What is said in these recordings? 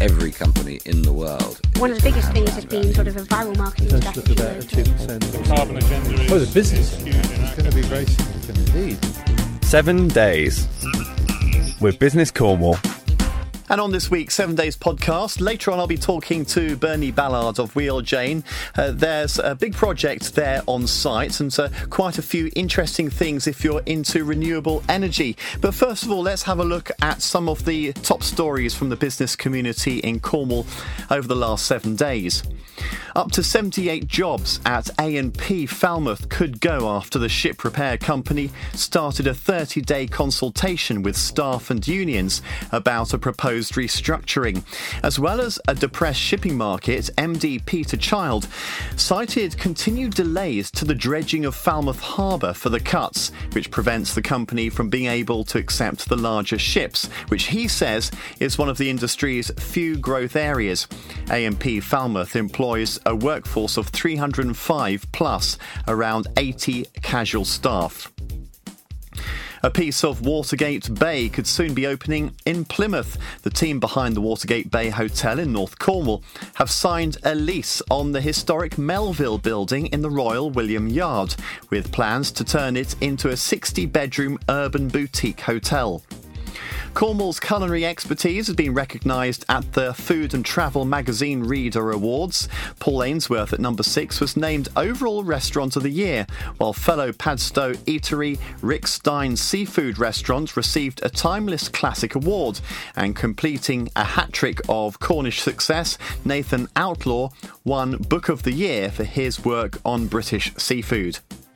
every company in the world. One of the biggest things has been sort of a viral marketing strategy. About a 2%. Carbon agenda the business is going to be very significant indeed. 7 days with Business Cornwall. And on this week's 7 Days podcast, later on I'll be talking to Bernie Ballard of Wheel Jane. There's a big project there on site and quite a few interesting things if you're into renewable energy. But first of all, let's have a look at some of the top stories from the business community in Cornwall over the last 7 days. Up to 78 jobs at A&P Falmouth could go after the ship repair company started a 30-day consultation with staff and unions about a proposed restructuring. As well as a depressed shipping market, MD Peter Child cited continued delays to the dredging of Falmouth Harbour for the cuts, which prevents the company from being able to accept the larger ships, which he says is one of the industry's few growth areas. A&P Falmouth employs a workforce of 305 plus around 80 casual staff. A piece of Watergate Bay could soon be opening in Plymouth. The team behind the Watergate Bay Hotel in North Cornwall have signed a lease on the historic Melville building in the Royal William Yard, with plans to turn it into a 60-bedroom urban boutique hotel. Cornwall's culinary expertise has been recognised at the Food and Travel Magazine Reader Awards. Paul Ainsworth at number 6 was named Overall Restaurant of the Year, while fellow Padstow Eatery Rick Stein Seafood Restaurant received a Timeless Classic Award, and completing a hat-trick of Cornish success, Nathan Outlaw won Book of the Year for his work on British seafood.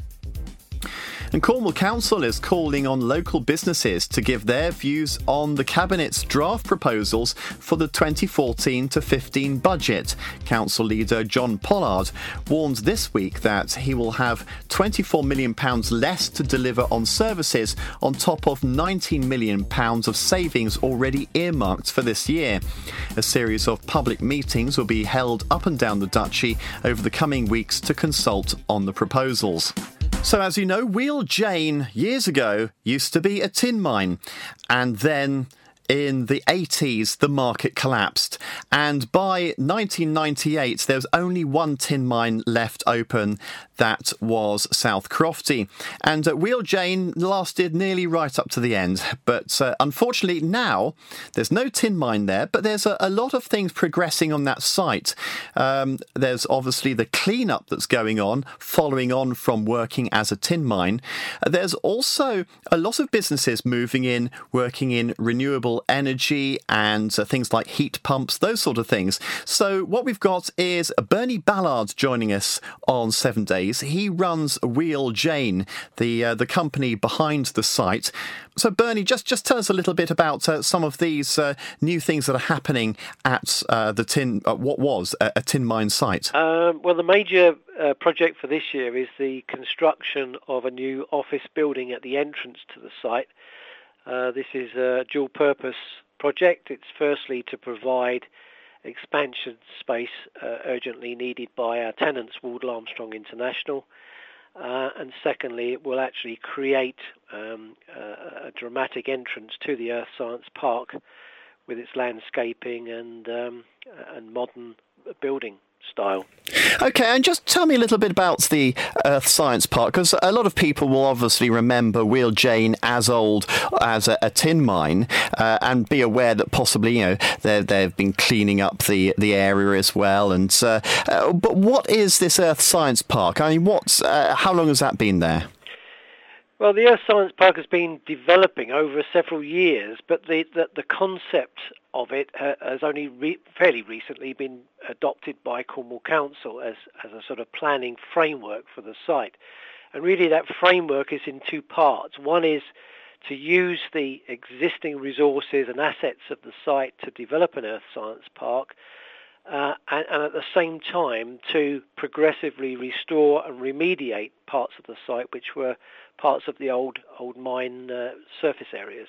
And Cornwall Council is calling on local businesses to give their views on the Cabinet's draft proposals for the 2014 to 15 budget. Council leader John Pollard warned this week that he will have £24 million less to deliver on services on top of £19 million of savings already earmarked for this year. A series of public meetings will be held up and down the Duchy over the coming weeks to consult on the proposals. So as you know, Wheel Jane years ago used to be a tin mine, and then in the 80s the market collapsed, and by 1998 there was only one tin mine left open. That was South Crofty, and Wheel Jane lasted nearly right up to the end, but unfortunately now there's no tin mine there, but there's a lot of things progressing on that site. There's obviously the clean-up that's going on, following on from working as a tin mine. There's also a lot of businesses moving in, working in renewable energy and things like heat pumps, those sort of things. So what we've got is Bernie Ballard joining us on 7 Days. He runs Wheel Jane, the company behind the site. So Bernie, just tell us a little bit about some of these new things that are happening at what was a tin mine site. Well, the major project for this year is the construction of a new office building at the entrance to the site. This is a dual-purpose project. It's firstly to provide expansion space urgently needed by our tenants, Wardle Armstrong International, and secondly, it will actually create a dramatic entrance to the Earth Science Park with its landscaping and modern building style. Okay, and just tell me a little bit about the Earth Science Park, because a lot of people will obviously remember Wheel Jane as old as a tin mine, and be aware that possibly, they've been cleaning up the area as well. And but what is this Earth Science Park? I mean, how long has that been there? Well, the Earth Science Park has been developing over several years, but the concept of it has only fairly recently been adopted by Cornwall Council as a sort of planning framework for the site. And really that framework is in two parts. One is to use the existing resources and assets of the site to develop an Earth Science Park, and at the same time to progressively restore and remediate parts of the site which were parts of the old mine surface areas.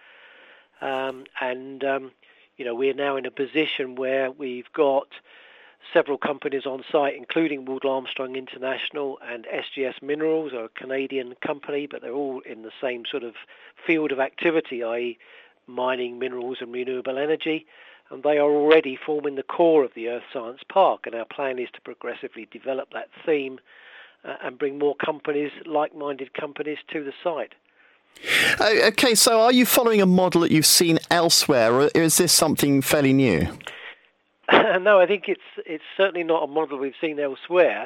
We're now in a position where we've got several companies on site, including Wardle Armstrong International and SGS Minerals, a Canadian company, but they're all in the same sort of field of activity, i.e. mining, minerals and renewable energy, and they are already forming the core of the Earth Science Park, and our plan is to progressively develop that theme and bring more companies, like-minded companies, to the site. Okay, so are you following a model that you've seen elsewhere, or is this something fairly new? No, I think it's certainly not a model we've seen elsewhere.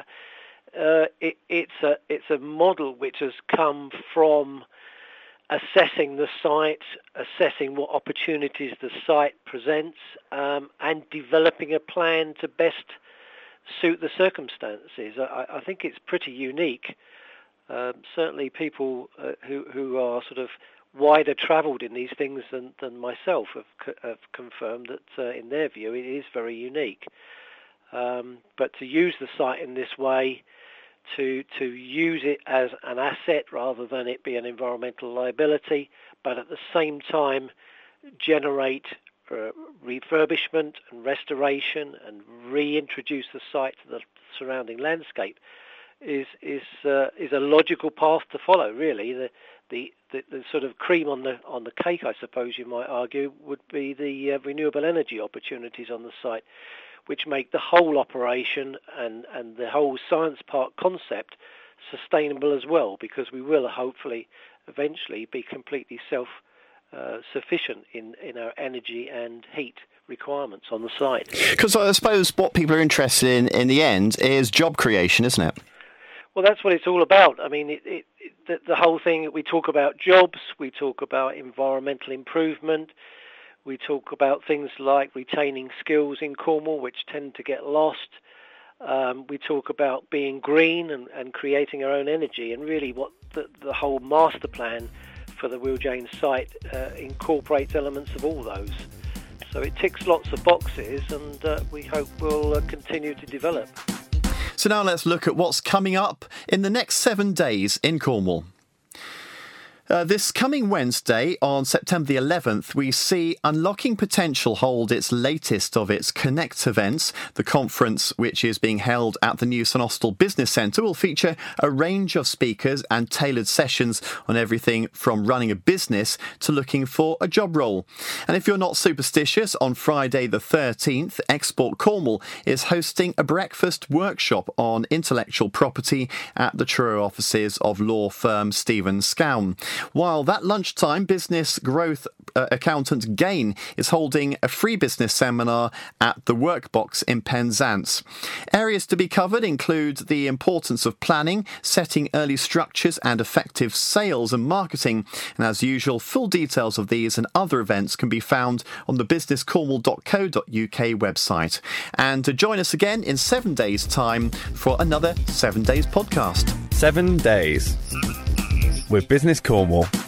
It's a model which has come from assessing the site, assessing what opportunities the site presents, and developing a plan to best suit the circumstances. I think it's pretty unique. Certainly people who are sort of wider travelled in these things than myself have confirmed that in their view it is very unique. But to use the site in this way, to use it as an asset rather than it be an environmental liability, but at the same time generate refurbishment and restoration and reintroduce the site to the surrounding landscape is a logical path to follow. Really, the sort of cream on the cake, I suppose you might argue, would be the renewable energy opportunities on the site, which make the whole operation and the whole science park concept sustainable as well, because we will hopefully eventually be completely self-sufficient in our energy and heat requirements on the site. Because I suppose what people are interested in the end is job creation, isn't it? Well, that's what it's all about. I mean, the whole thing, we talk about jobs, we talk about environmental improvement, we talk about things like retaining skills in Cornwall, which tend to get lost. We talk about being green and creating our own energy, and really what the whole master plan for the Wheeljane site incorporates elements of all those. So it ticks lots of boxes, and we hope will continue to develop. So now let's look at what's coming up in the next 7 days in Cornwall. This coming Wednesday, on September the 11th, we see Unlocking Potential hold its latest of its Connect events. The conference, which is being held at the new St Austell Business Centre, will feature a range of speakers and tailored sessions on everything from running a business to looking for a job role. And if you're not superstitious, on Friday the 13th, Export Cornwall is hosting a breakfast workshop on intellectual property at the Truro offices of law firm Stephen Scown. While that lunchtime, business growth accountant Gain is holding a free business seminar at the Workbox in Penzance. Areas to be covered include the importance of planning, setting early structures and effective sales and marketing. And as usual, full details of these and other events can be found on the businesscornwall.co.uk website. And to join us again in 7 days' time for another 7 Days podcast. 7 days with Business Cornwall.